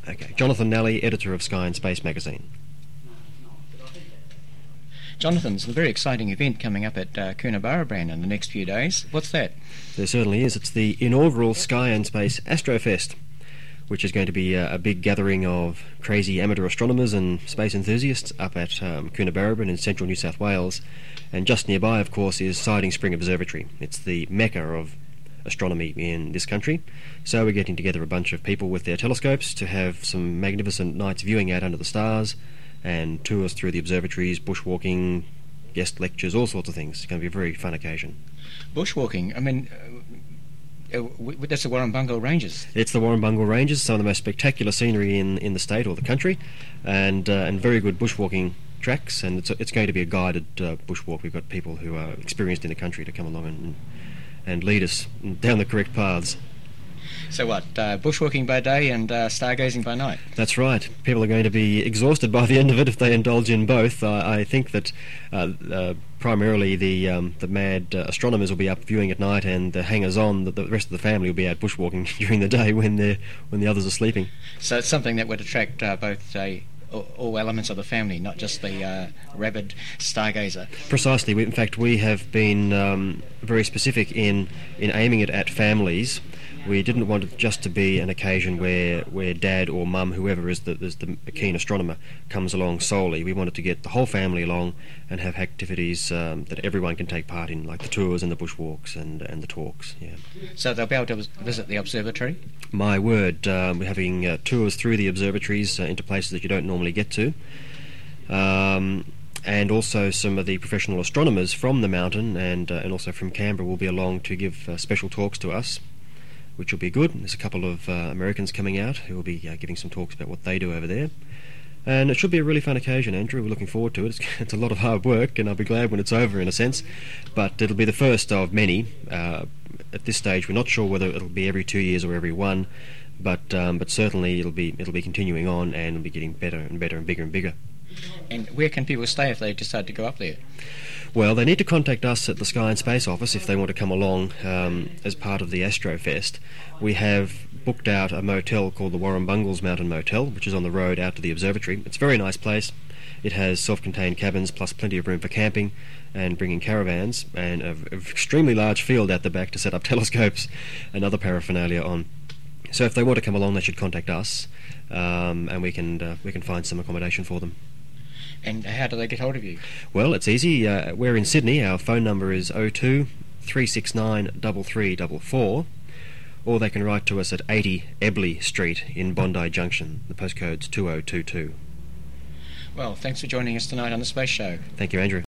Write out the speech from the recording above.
Okay. Jonathan Nally, editor of Sky and Space magazine. Jonathan, there's a very exciting event coming up at Coonabarabran in the next few days. What's that? There certainly is. It's the inaugural Sky and Space Astrofest, which is going to be a big gathering of crazy amateur astronomers and space enthusiasts up at Coonabarabran in central New South Wales. And just nearby, of course, is Siding Spring Observatory. It's the mecca of astronomy in this country. So we're getting together a bunch of people with their telescopes to have some magnificent nights viewing out under the stars, and tours through the observatories, bushwalking, guest lectures, all sorts of things. It's going to be a very fun occasion. Bushwalking? I mean, that's the Warrumbungle Ranges. It's the Warrumbungle Ranges, some of the most spectacular scenery in the state or the country, and very good bushwalking tracks, and it's going to be a guided bushwalk. We've got people who are experienced in the country to come along and lead us down the correct paths. So what, bushwalking by day and stargazing by night? That's right. People are going to be exhausted by the end of it if they indulge in both. I think that primarily the mad astronomers will be up viewing at night, and the hangers-on, the rest of the family, will be out bushwalking during the day when the others are sleeping. So it's something that would attract both all elements of the family, not just the rabid stargazer. Precisely. In fact, we have been very specific in aiming it at families. We didn't want it just to be an occasion where dad or mum, whoever is the keen astronomer, comes along solely. We wanted to get the whole family along and have activities that everyone can take part in, like the tours and the bushwalks and the talks. Yeah. So they'll be able to visit the observatory? My word, we're having tours through the observatories into places that you don't normally get to. And also some of the professional astronomers from the mountain and also from Canberra will be along to give special talks to us, which will be good. There's a couple of Americans coming out who will be giving some talks about what they do over there. And it should be a really fun occasion, Andrew. We're looking forward to it. It's a lot of hard work, and I'll be glad when it's over, in a sense. But it'll be the first of many. At this stage, we're not sure whether it'll be every 2 years or every one, but certainly it'll be continuing on, and it'll be getting better and better and bigger and bigger. And where can people stay if they decide to go up there? Well, they need to contact us at the Sky and Space office if they want to come along as part of the Astrofest. We have booked out a motel called the Warrumbungles Mountain Motel, which is on the road out to the observatory. It's a very nice place. It has self-contained cabins plus plenty of room for camping and bringing caravans, and an extremely large field at the back to set up telescopes and other paraphernalia on. So if they want to come along, they should contact us, and we can find some accommodation for them. And how do they get hold of you? Well, it's easy. We're in Sydney. Our phone number is 02 369 3344, or they can write to us at 80 Ebley Street in Bondi Junction. The postcode's 2022. Well, thanks for joining us tonight on The Space Show. Thank you, Andrew.